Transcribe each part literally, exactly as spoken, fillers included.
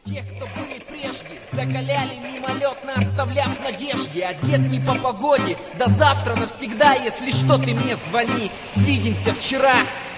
тех, кто были прежде, закаляли мимолетно, оставляв надежде. Одет не по погоде, до завтра навсегда. Если что, ты мне звони, свидимся вчера.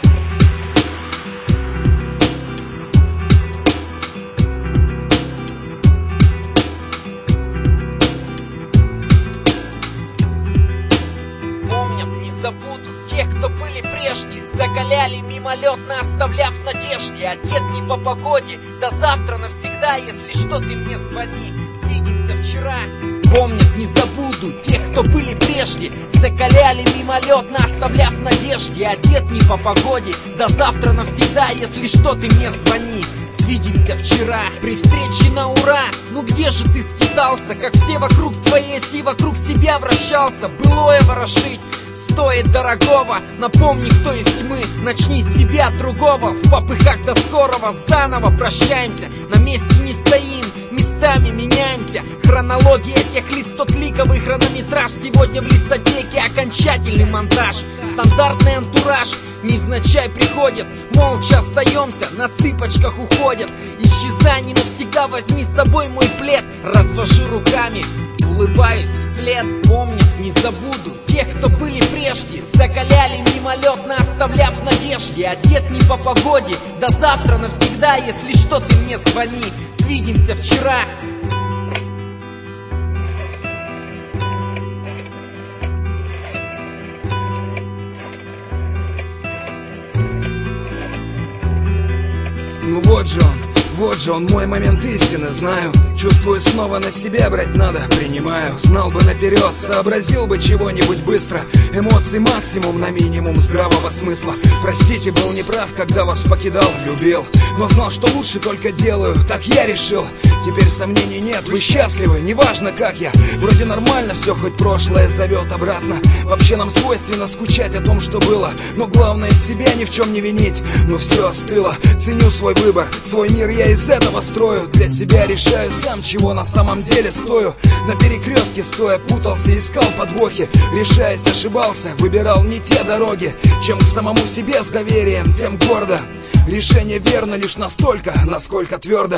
Помнят, не забуду тех, кто были прежде, закаляли мимолетно, оставляв надежде. Одет не по погоде, до завтра навсегда. Если что, ты мне звони, свидимся вчера. Помнят, не забуду тех, кто были прежде, закаляли мимолетно, оставляв надежде. Одет не по погоде, до завтра навсегда. Если что, ты мне звони, свидимся вчера. При встрече на ура, ну где же ты скитался? Как все вокруг своей оси, вокруг себя вращался. Былое ворошить стоит дорогого. Напомни, кто есть мы, начни с себя другого. В попыхах до скорого, заново прощаемся. На месте не стоим, местами меняемся. Хронология тех лиц, тот ликовый хронометраж. Сегодня в лицотеке окончательный монтаж. Стандартный антураж невзначай приходит. Молча остаемся, на цыпочках уходят. Исчезай не навсегда, возьми с собой мой плед. Развожу руками, улыбаюсь вслед. Помнят, не забуду тех, кто были прежде, закаляли мимолетно, оставляв надежде. Одет не по погоде, до завтра навсегда. Если что, ты мне звони, свидимся вчера. Ну вот же он, вот же он, мой момент истины, знаю. Чувствую, снова на себя брать надо, принимаю. Знал бы наперед, сообразил бы чего-нибудь быстро. Эмоций максимум на минимум здравого смысла. Простите, был неправ, когда вас покидал, любил. Но знал, что лучше только делаю, так я решил. Теперь сомнений нет, вы счастливы, неважно как я. Вроде нормально все, хоть прошлое зовет обратно. Вообще нам свойственно скучать о том, что было. Но главное себя ни в чем не винить. Но все остыло, ценю свой выбор. Свой мир я из этого строю. Для себя решаю сам, чего на самом деле стою. На перекрестке стоя путался, искал подвохи. Решаясь, ошибался, выбирал не те дороги. Чем к самому себе с доверием, тем гордо. Решение верно лишь настолько, насколько твердо.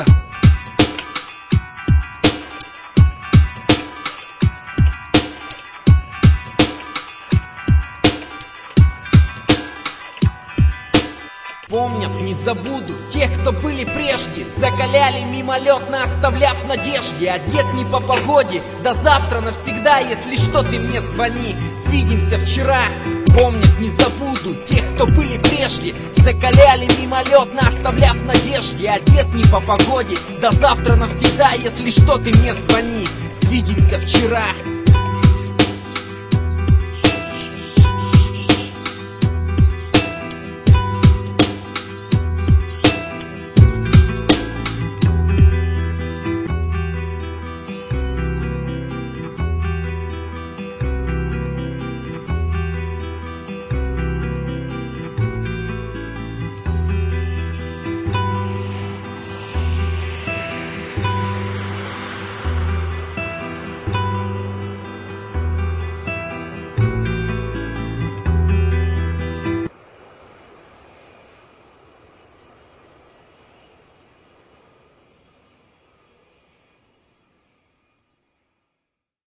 Помнят, не забуду тех, кто были прежде, закаляли мимолетно, оставляв надежде. Одет не по погоде, до завтра навсегда. Если что, ты мне звони, свидимся вчера. Помнят, не забуду тех, кто были прежде, закаляли мимолетно, оставляв надежде. Одет не по погоде, до завтра навсегда. Если что, ты мне звони, свидимся вчера.